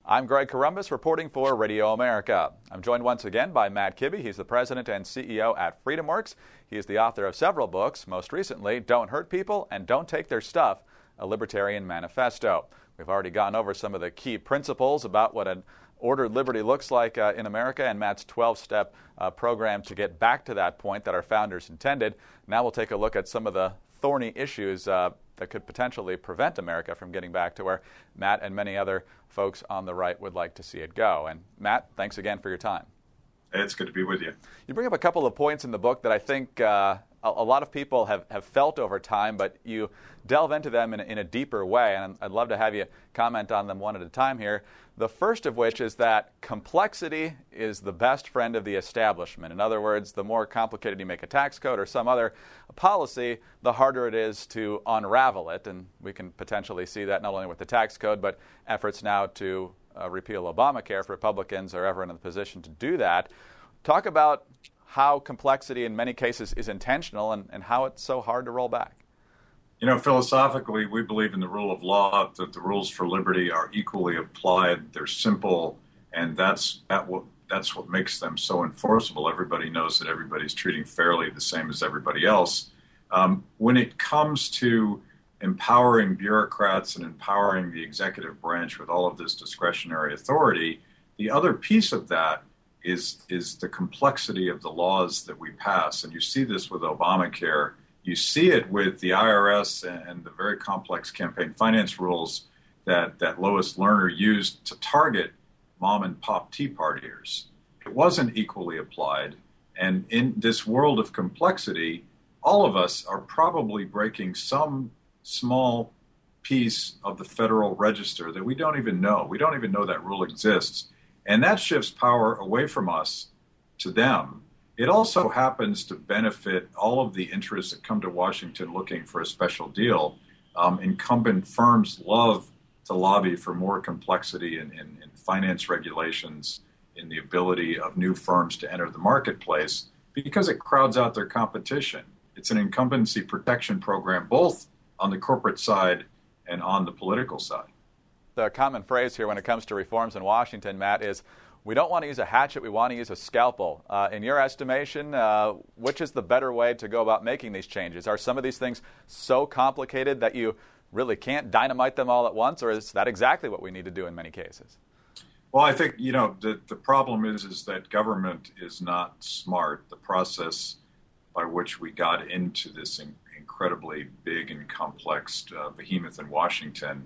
I'm Greg Corombos reporting for Radio America. I'm joined once again by Matt Kibbe. He's the president and CEO at FreedomWorks. He is the author of several books, most recently, Don't Hurt People and Don't Take Their Stuff, a Libertarian Manifesto. We've already gone over some of the key principles about what an ordered liberty looks like in America and Matt's 12-step program to get back to that point that our founders intended. Now we'll take a look at some of the thorny issues that could potentially prevent America from getting back to where Matt and many other folks on the right would like to see it go. And Matt, thanks again for your time. Hey, it's good to be with you. You bring up a couple of points in the book that I think a lot of people have felt over time, but you delve into them in a deeper way, and I'd love to have you comment on them one at a time here. The first of which is that complexity is the best friend of the establishment. In other words, the more complicated you make a tax code or some other policy, the harder it is to unravel it, and we can potentially see that not only with the tax code, but efforts now to repeal Obamacare if Republicans are ever in a position to do that. Talk about how complexity in many cases is intentional and how it's so hard to roll back. You know, philosophically, we believe in the rule of law, that the rules for liberty are equally applied. They're simple, and that's what makes them so enforceable. Everybody knows that everybody's treating fairly the same as everybody else. When it comes to empowering bureaucrats and empowering the executive branch with all of this discretionary authority, the other piece of that is the complexity of the laws that we pass. And you see this with Obamacare. You see it with the IRS and the very complex campaign finance rules that Lois Lerner used to target mom and pop Tea Partiers. It wasn't equally applied. And in this world of complexity, all of us are probably breaking some small piece of the Federal Register that we don't even know. We don't even know that rule exists. And that shifts power away from us to them. It also happens to benefit all of the interests that come to Washington looking for a special deal. Incumbent firms love to lobby for more complexity in finance regulations, in the ability of new firms to enter the marketplace, because it crowds out their competition. It's an incumbency protection program, both on the corporate side and on the political side. The common phrase here when it comes to reforms in Washington, Matt, is we don't want to use a hatchet, we want to use a scalpel. In your estimation, which is the better way to go about making these changes? Are some of these things so complicated that you really can't dynamite them all at once, or is that exactly what we need to do in many cases? Well, I think, the problem is that government is not smart. The process by which we got into this incredibly big and complex behemoth in Washington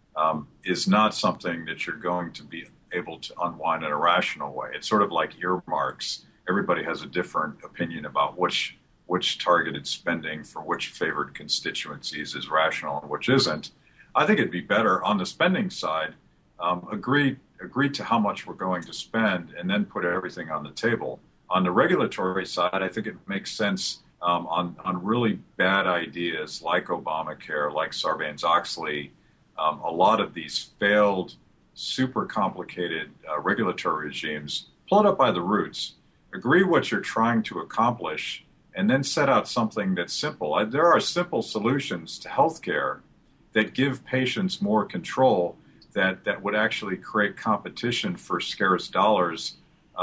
is not something that you're going to be able to unwind in a rational way. It's sort of like earmarks. Everybody has a different opinion about which targeted spending for which favored constituencies is rational and which isn't. I think it'd be better on the spending side, agree to how much we're going to spend and then put everything on the table. On the regulatory side, I think it makes sense on really bad ideas like Obamacare, like Sarbanes-Oxley, a lot of these failed, super complicated regulatory regimes, pull it up by the roots, agree what you're trying to accomplish, and then set out something that's simple. There are simple solutions to healthcare that give patients more control, that would actually create competition for scarce dollars.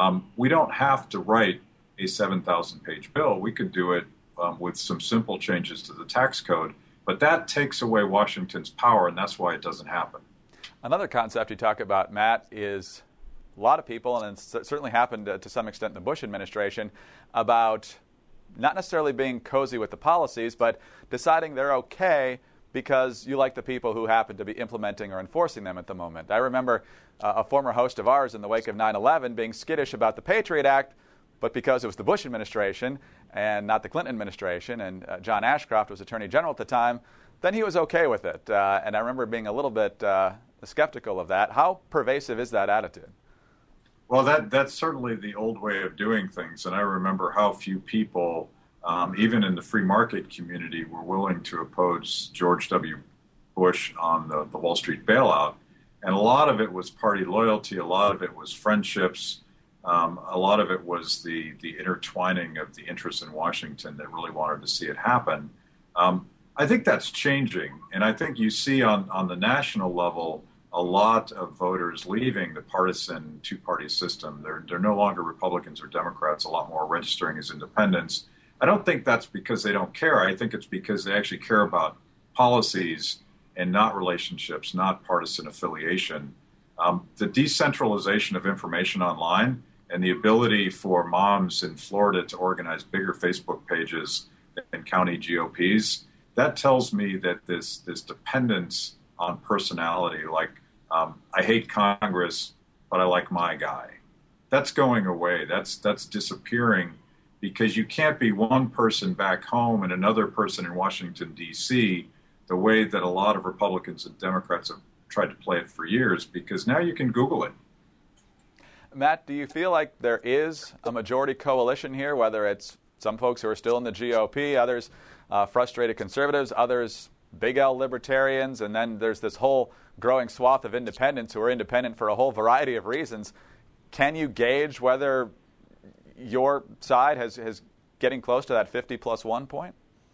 We don't have to write a 7,000-page bill. We could do it with some simple changes to the tax code, but that takes away Washington's power, and that's why it doesn't happen. Another concept you talk about, Matt, is a lot of people, and it certainly happened to some extent in the Bush administration, about not necessarily being cozy with the policies, but deciding they're okay because you like the people who happen to be implementing or enforcing them at the moment. I remember a former host of ours in the wake of 9/11 being skittish about the Patriot Act, but because it was the Bush administration and not the Clinton administration, and John Ashcroft was Attorney General at the time, then he was okay with it. And I remember being a little bit skeptical of that. How pervasive is that attitude? Well, that's certainly the old way of doing things. And I remember how few people, even in the free market community, were willing to oppose George W. Bush on the Wall Street bailout. And a lot of it was party loyalty. A lot of it was friendships. A lot of it was the intertwining of the interests in Washington that really wanted to see it happen. I think that's changing. And I think you see on the national level a lot of voters leaving the partisan two-party system. They're no longer Republicans or Democrats, a lot more registering as independents. I don't think that's because they don't care. I think it's because they actually care about policies and not relationships, not partisan affiliation. The decentralization of information online and the ability for moms in Florida to organize bigger Facebook pages than county GOPs, that tells me that this dependence on personality, like I hate Congress, but I like my guy, that's going away. That's disappearing, because you can't be one person back home and another person in Washington, D.C., the way that a lot of Republicans and Democrats have tried to play it for years, because now you can Google it. Matt, do you feel like there is a majority coalition here, whether it's some folks who are still in the GOP, others frustrated conservatives, others big L libertarians, and then there's this whole growing swath of independents who are independent for a whole variety of reasons? Can you gauge whether your side has getting close to that 50+1 point?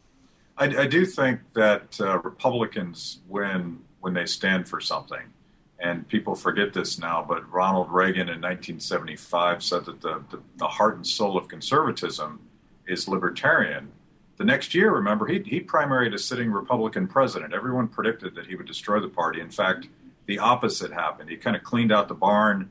I do think that Republicans win when they stand for something. And people forget this now, but Ronald Reagan in 1975 said that the heart and soul of conservatism is libertarian. The next year, remember, he primaried a sitting Republican president. Everyone predicted that he would destroy the party. In fact, the opposite happened. He kind of cleaned out the barn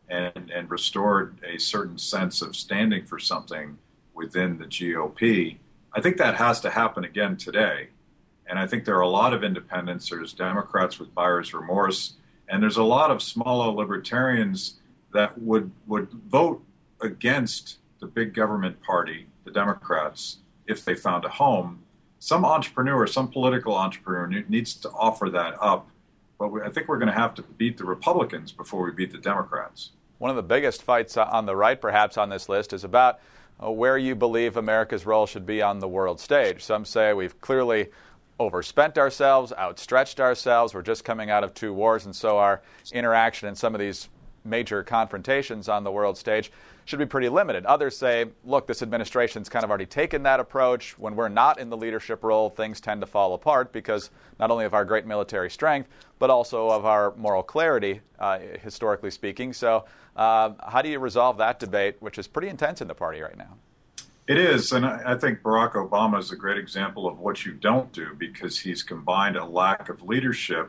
and restored a certain sense of standing for something within the GOP. I think that has to happen again today. And I think there are a lot of independents. There's Democrats with buyer's remorse. And there's a lot of small L libertarians that would vote against the big government party, the Democrats, if they found a home. Some entrepreneur, some political entrepreneur needs to offer that up. But I think we're going to have to beat the Republicans before we beat the Democrats. One of the biggest fights on the right, perhaps, on this list is about where you believe America's role should be on the world stage. Some say we've clearly overspent ourselves, outstretched ourselves. We're just coming out of 2 wars, and so our interaction in some of these major confrontations on the world stage should be pretty limited. Others say, look, this administration's kind of already taken that approach. When we're not in the leadership role, things tend to fall apart because not only of our great military strength, but also of our moral clarity, historically speaking. So how do you resolve that debate, which is pretty intense in the party right now? It is, and I think Barack Obama is a great example of what you don't do, because he's combined a lack of leadership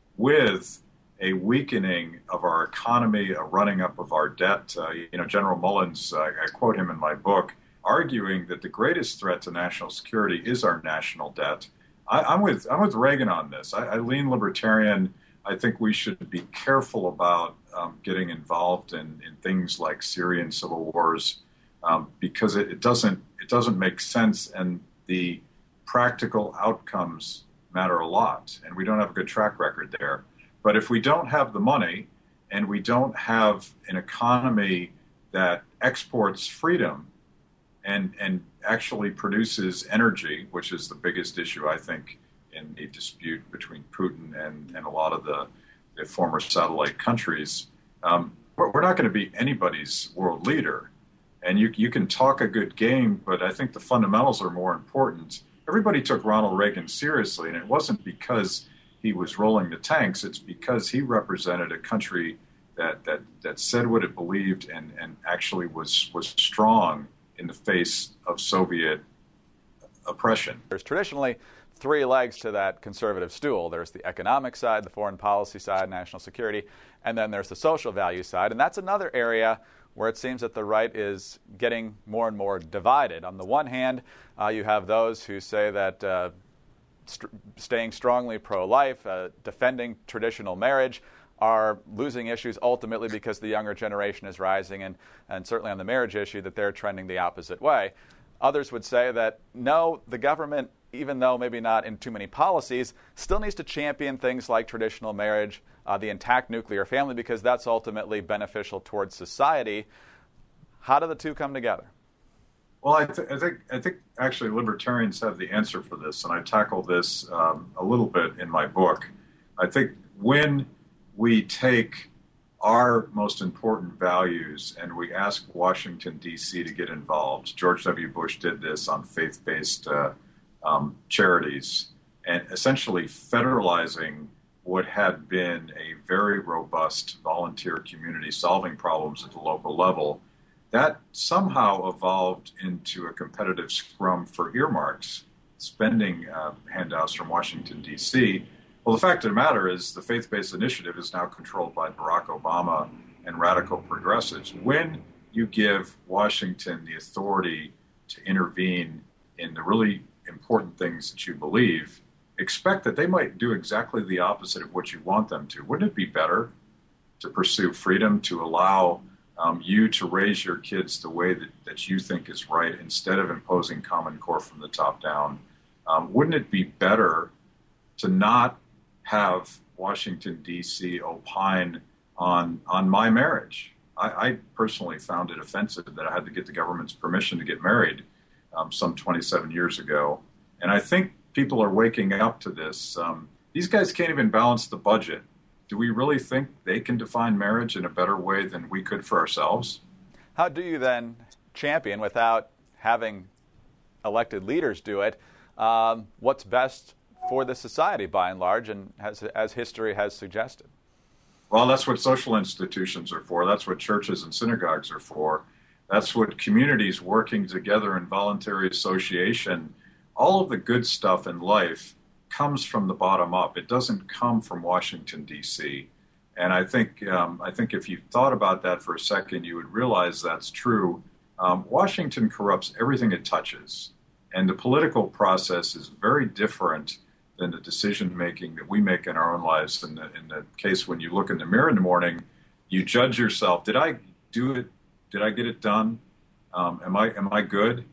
with a weakening of our economy, a running up of our debt. General Mullins, I quote him in my book, arguing that the greatest threat to national security is our national debt. I'm with Reagan on this. I lean libertarian. I think we should be careful about getting involved in things like Syrian civil wars. Because it doesn't make sense, and the practical outcomes matter a lot, and we don't have a good track record there. But if we don't have the money, and we don't have an economy that exports freedom and actually produces energy, which is the biggest issue, I think, in the dispute between Putin and a lot of the former satellite countries, we're not going to be anybody's world leader. And you can talk a good game, but I think the fundamentals are more important. Everybody took Ronald Reagan seriously, and it wasn't because he was rolling the tanks. It's because he represented a country that said what it believed and actually was strong in the face of Soviet oppression. There's traditionally 3 legs to that conservative stool. There's the economic side, the foreign policy side, national security, and then there's the social value side. And that's another area where it seems that the right is getting more and more divided. On the one hand, you have those who say that staying strongly pro-life, defending traditional marriage, are losing issues ultimately because the younger generation is rising, and certainly on the marriage issue that they're trending the opposite way. Others would say that no, the government, even though maybe not in too many policies, still needs to champion things like traditional marriage, the intact nuclear family, because that's ultimately beneficial towards society. How do the two come together? Well, I think actually libertarians have the answer for this, and I tackle this a little bit in my book. I think when we take our most important values and we ask Washington, D.C. to get involved, George W. Bush did this on faith-based charities, and essentially federalizing what had been a very robust volunteer community solving problems at the local level, that somehow evolved into a competitive scrum for earmarks, spending handouts from Washington, D.C. Well, the fact of the matter is the faith-based initiative is now controlled by Barack Obama and radical progressives. When you give Washington the authority to intervene in the really important things that you believe, expect that they might do exactly the opposite of what you want them to. Wouldn't it be better to pursue freedom, to allow you to raise your kids the way that you think is right instead of imposing Common Core from the top down? Wouldn't it be better to not have Washington, D.C. opine on my marriage? I personally found it offensive that I had to get the government's permission to get married some 27 years ago. And I think people are waking up to this. These guys can't even balance the budget. Do we really think they can define marriage in a better way than we could for ourselves? How do you then champion, without having elected leaders do it, what's best for the society by and large, and as history has suggested? Well, that's what social institutions are for. That's what churches and synagogues are for. That's what communities working together in voluntary association. All of the good stuff in life comes from the bottom up. It doesn't come from Washington, D.C. And I think if you thought about that for a second, you would realize that's true. Washington corrupts everything it touches. And the political process is very different than the decision-making that we make in our own lives. In the case when you look in the mirror in the morning, you judge yourself. Did I do it? Did I get it done? Am I good?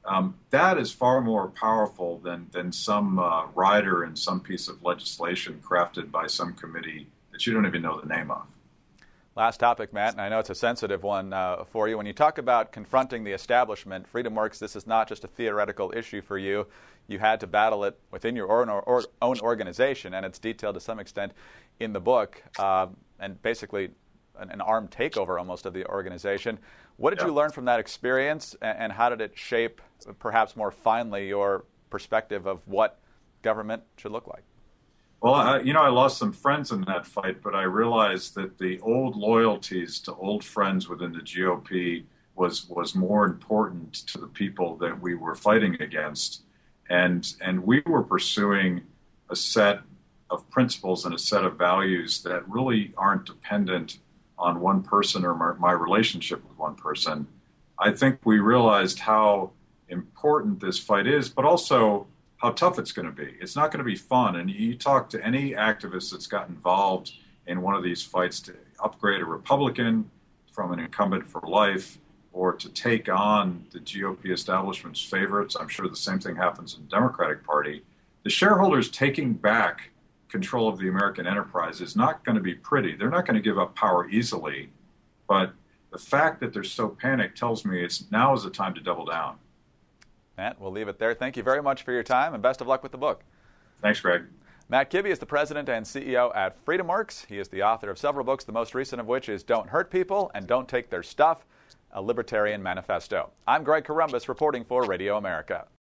That is far more powerful than some rider in some piece of legislation crafted by some committee that you don't even know the name of. Last topic, Matt, and I know it's a sensitive one for you. When you talk about confronting the establishment, FreedomWorks, this is not just a theoretical issue for you. You had to battle it within your own organization, and it's detailed to some extent in the book, and basically an armed takeover almost of the organization. What did you learn from that experience, and how did it shape, perhaps more finely, your perspective of what government should look like? Well, I lost some friends in that fight, but I realized that the old loyalties to old friends within the GOP was more important to the people that we were fighting against. And we were pursuing a set of principles and a set of values that really aren't dependent on one person or my relationship with one person. I think we realized how important this fight is, but also how tough it's going to be. It's not going to be fun. And you talk to any activist that's got involved in one of these fights to upgrade a Republican from an incumbent for life or to take on the GOP establishment's favorites. I'm sure the same thing happens in the Democratic Party. The shareholders taking back control of the American enterprise is not going to be pretty. They're not going to give up power easily. But the fact that they're so panicked tells me now is the time to double down. Matt, we'll leave it there. Thank you very much for your time, and best of luck with the book. Thanks, Greg. Matt Kibbe is the president and CEO at FreedomWorks. He is the author of several books, the most recent of which is Don't Hurt People and Don't Take Their Stuff, a Libertarian Manifesto. I'm Greg Corombos reporting for Radio America.